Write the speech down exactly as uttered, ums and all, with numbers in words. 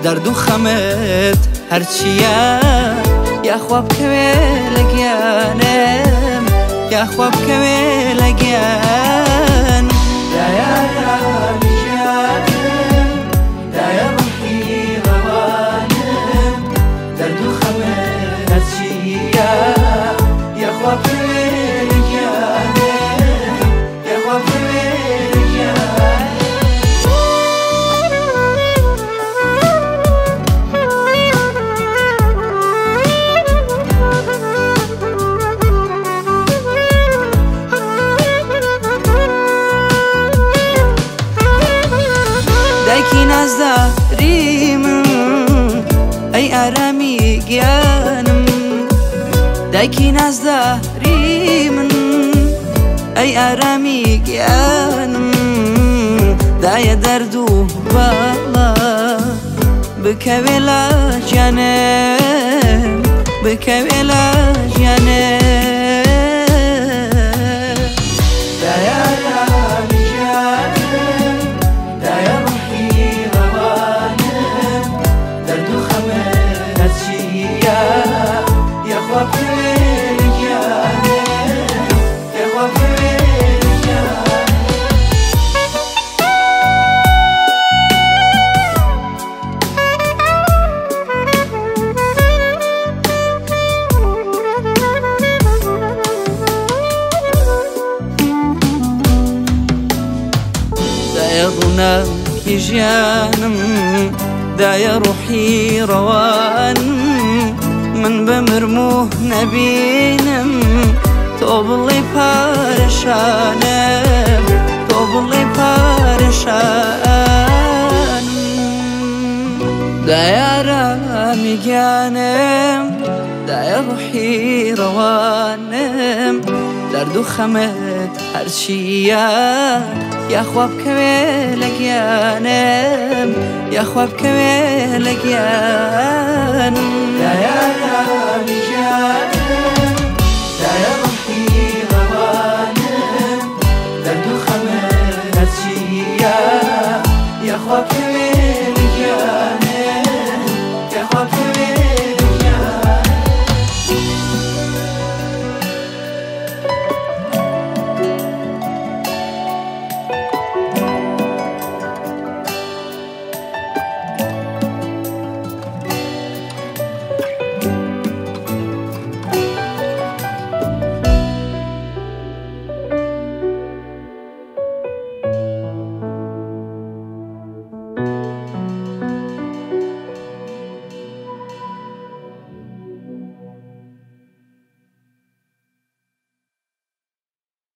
دەرد و خەمت هەرچیە یاخوا بکەوێ لە گیانم یاخوا بکەوێ لە گیان دایە ڕامی ژیانم دایە ڕوحی ڕەوانم دەرد و خەمت هەرچیە یاخوا بکەوێ لە گیانم یاخوا بکەوێ لە گیان دایکی نازداری من ئەی ئارامی گیانم دایکی نازداری من ئەی ئارامی گیانم دایە دەرد و باڵا بکەوێ لە گیانم بکەوێ لە گیانم دایە ئارامی گیانم دایە ڕوحی ڕەوانم دەرد و خەمت هەرچیە یاخوا بکەوێ لە گیانم یاخوا بکەوێ لە گیان دایە ڕووناکی ژیانم دایە ڕوحی ڕەوانم من بمرم و نەبینم تۆ بڵێ پارێشانم تۆ بڵێ پارێشانم دایە ئارامی گیانم دایە ڕوحی ڕەوانم دەرد و خەمت هەرچیە یاخوا بکەوێ لە گیانم یاخوا بکەوێ لە گیانم دایە ئارامی گیانم دایە ڕوحی ڕەوانم دەرد و خەمت هەرچیە یاخوا بکەوێ لە گیانم یاخوا بکەوێ لە گیان